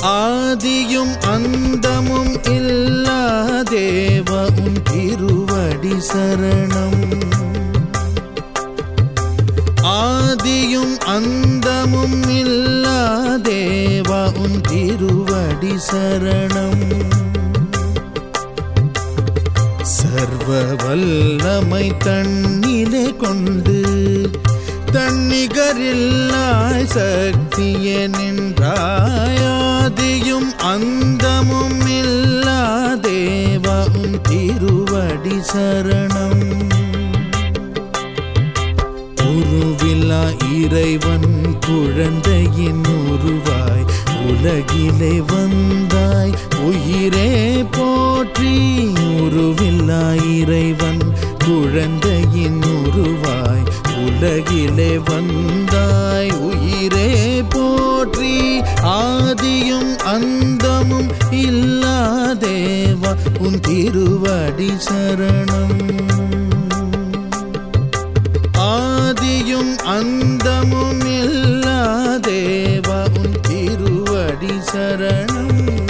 ஆதியும் அந்தமும் இல்லா தேவ உன் திருவடி சரணம். ஆதியும் அந்தமும் இல்லா தேவ உன் திருவடி சரணம். சர்வ வல்லமை தன்னிலே கொண்டு தன்னிகரில்லாய் சக்தியே நின்றாய். ஆதியும் அந்தமும் இல்லா தேவா உன் திருவடி சரணம். உருவில்லா இறைவன் குழந்தையின் உருவாய் உலகிலே வந்தாய் உயிரே போற்றி. உருவில்லா இறைவன் குழந்தையின் உருவாய் உலகிலே வந்தாய் உயிரே போற்றி. ஆதியும் அந்தமும் இல்லா தேவா உன் திருவடி சரணம். ஆதியும் அந்தமும் இல்லா தேவா உன் திருவடி சரணம்.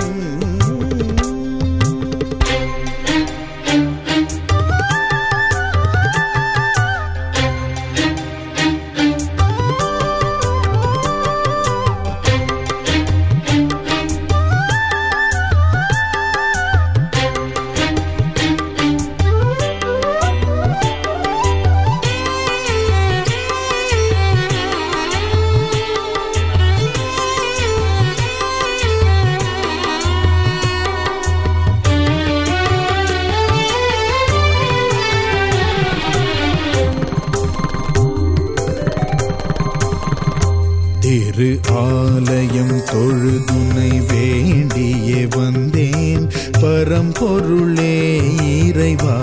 திரு ஆலயம் தொழுதுனை வேண்டியே வந்தேன் பரம்பொருளே இறைவா.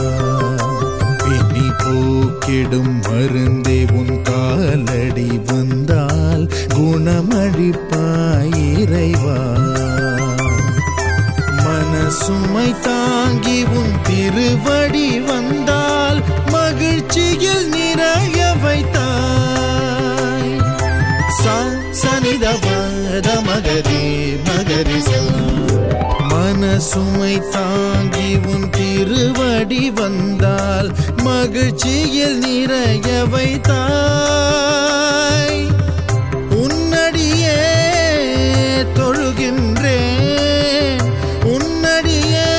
பிணி போக்கிடும் மருந்தே உன் காலடி வந்தால் குணமளிப்பாய் இறைவா. மனசுமை தாங்கி உன் திருவடி வந்தால் மகிழ்ச்சியில் நிறைய வைத்தாய். சனிதவத மகரி மகரி ச. மனசுமை தாங்கி உன் திருவடி வந்தால் மகிழ்ச்சியில் நிறைய வைத்தாய். உன்னடியே தொழுகின்றேன் உன்னடியே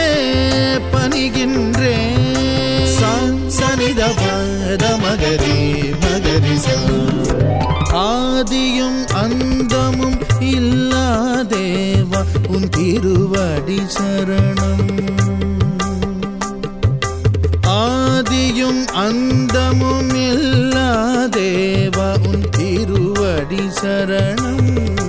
பணிகின்றேன். சனிதவத மகரி மகரி ச. ஆதியும் அந்தமும் இல்லா தேவா உன் திருவடி சரணம். ஆதியும் அந்தமும் இல்லா தேவா உன் திருவடி சரணம்.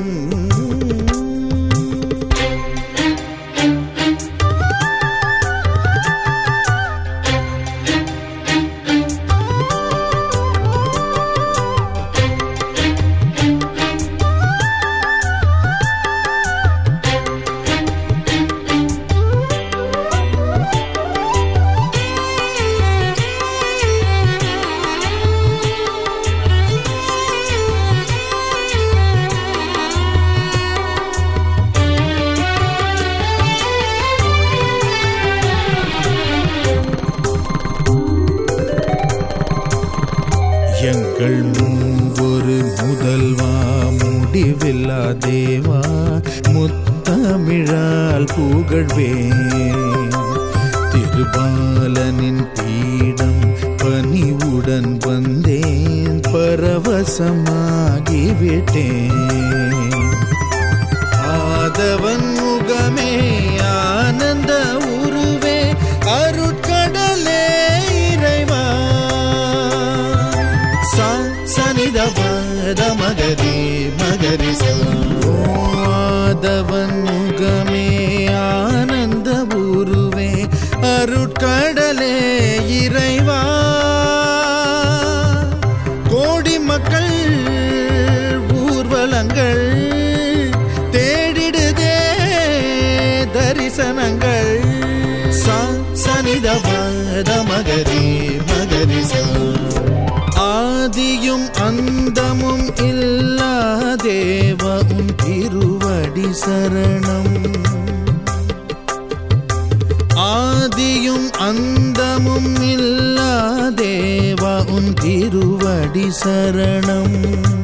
எங்கள் மூவொரு முதல்வா முடிவில்லா தேவா முத்தமிழால் புகழ்வேன். திருபாலனின் பீடம் பணிவுடன் வந்தேன் பரவசமாகிவிட்டேன். ஆதவன் முகமே ஆனந்த உருவே அருட்கடலே இறைவா. சனிதவத மகரி மகரி ச. ஆதவன் முகமே ஆனந்த உருவே அருட்கடலே இறைவா. கோடி மக்கள் ஊர்வலங்கள் தேடிடுதே தரிசனங்கள். சனிதவத மகரி மகரி ச. ஆதியும் அந்தமும் இல்லா தேவ உன் திருவடி திருவடி சரணம். ஆதியும் அந்தமும் இல்லா தேவா உன் திருவடி சரணம்.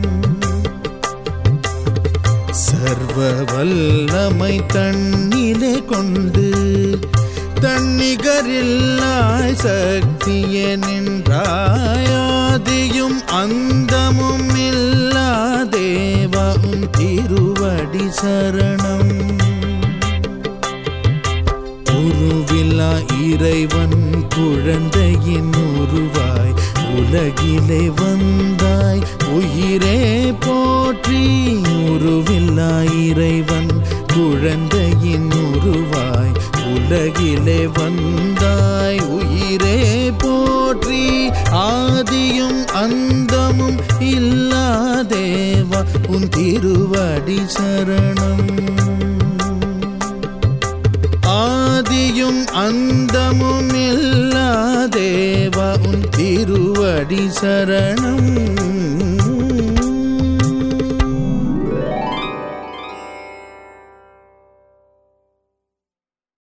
சர்வ வல்லமை தன்னிலே கொண்டு தன்னிகரில்லாய் சக்தியே நின்றாய். ஆதியும் அந்தமும் இல்லா தேவா உன் திருவடி சரணம். உருவில்லா இறைவன் குழந்தையின் உருவாய் உலகிலே வந்தாய் உயிரே போற்றி. உருவில்லா இறைவன் குழந்தையின் உருவாய் உலகிலே வந்தாய் உயிரே போற்றி. ஆதியும் அந்தமும் இல்லா தேவா உன் திருவடி சரணம். ஆதியும் அந்தமும் இல்லா தேவா உன் திருவடி சரணம்.